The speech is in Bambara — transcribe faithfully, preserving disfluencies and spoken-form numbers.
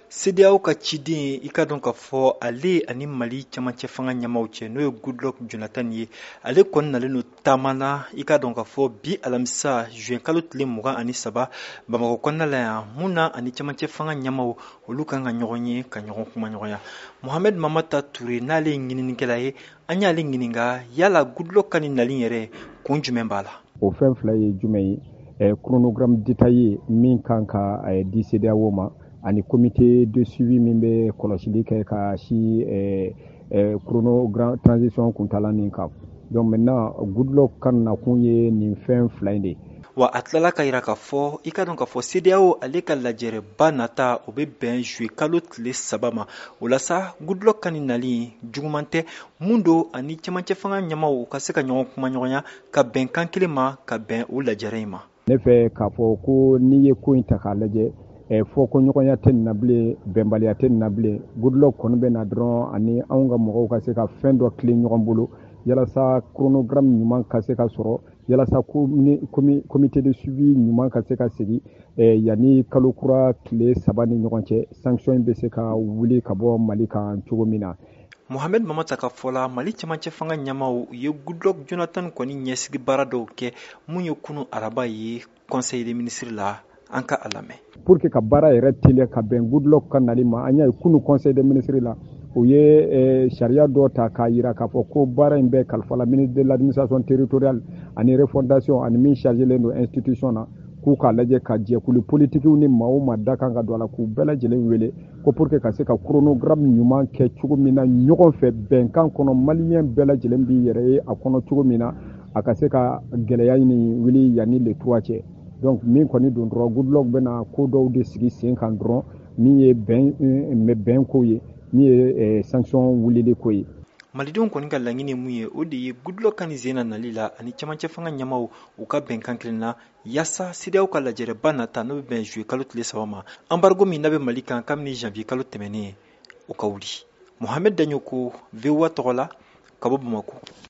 C D A O ka ciden i ka dɔn ka fɔ ale ani Mali cɛmancɛ fanga ɲɛmaaw cɛ n'o ye Goodluck Jonathan ye ale kɔni nalen no taama na i ka dɔn ka fɔ bi alamisa juin kalo tile mugan ani saba Bamakɔ kɔnɔna la yan mun na ani cɛmancɛ fanga ɲɛmaaw olu kan ka ɲɔgɔn ye ka ɲɔgɔn kuma ɲɔgɔnya. Mohamed Mamata Ture n'ale ye ɲininikɛla ye an y'ale ɲininka yala Goodluck ka nin nali yɛrɛ kun jumɛn b'a la. O fɛn fila ye jumɛn ye eh, chronogramme détaillé min kan ka eh, di C D A O ma ani comité de suivi min bɛ kɔlɔsili kɛ ka si eh, eh, chronogramme transition kuntala nin kan. Donc maintenant Goodluck ka nakun ye nin fɛn fila in de. Wa a tilala ka yira ka fɔ i ka dɔn ka fɔ C D A O ale ka lajɛrɛba nata o bɛ bɛn juillet kalo tile saba ma o la sa Goodluck ka nin nali juguman tɛ mun do ani cɛmancɛ fanga ɲɛmaaw ka se ka ɲɔgɔn kuma ɲɔgɔnya ka bɛnkan kelen ma ka bɛn o lajɛrɛ in ma. Ne fɛ k'a fɔ ko n'i ye ko in ta k'a lajɛ eh, fɔ ko ɲɔgɔnya tɛ nin na bilen bɛnbaliya tɛ nin na bilen Goodluck kɔni bɛ na dɔrɔn ani anw ka mɔgɔw ka se ka fɛn dɔ tilen ɲɔgɔn bolo yalasa chronogramme ɲuman ka se ka sɔrɔ yalasa comité de suivi ɲuman ka se ka sigi eh, yanni kalo kura tile saba ni ɲɔgɔn cɛ sanction in bɛ se ka wuli ka bɔ Mali kan cogo min na. Mohamed Mamata ka fɔla Mali cɛmancɛ fanga ɲɛmaaw ye Goodluck Jonathan kɔni ɲɛsigi baara dɔw kɛ mun ye kunu araba ye conseil des ministres la an ka a lamɛn. Pour que ka baara yɛrɛ teliya ka bɛn Goodluck ka nali ma an y'a ye kunu conseil des ministres la u ye eh, sariya dɔ ta k'a yira k'a fɔ ko baara in bɛ kalifa la ministre de l'administration territoriale ani refondation ani min chargelen don institution na k'u k'a lajɛ ka jɛkulu politikiw ni maa o maa da kan ka don a la k'u bɛɛ lajɛlen wele ko pour que ka se ka chronogramme ɲuman kɛ cogo min na ɲɔgɔn fɛ bɛnkan kɔnɔ maliyɛn bɛɛ lajɛlen b'i yɛrɛ ye a kɔnɔ cogo min na a ka se ka gɛlɛya ni wuli yanni le trois cɛ. Donc min kɔni don dɔrɔn Goodluck bɛna ko dɔw de sigi sen kan dɔrɔn min ye bɛn bɛn ko ye min ye eh, sanction wulili ko ye. Malidenw kɔni ka laɲini mun ye o de ye Goodluck ka nin sen na nali la ani cɛmancɛ fanga ɲɛmaaw u ka bɛnkan kelen na yaasa C D A O ka lajɛrɛba nata n'o bɛ bɛn juillet kalo tile saba ma embargo min n'a bɛ Mali kan kabini janvier kalo tɛmɛnen o ka wuli. Mohamed Daɲoko V O A tɔgɔ la ka bɔ Bamakɔ.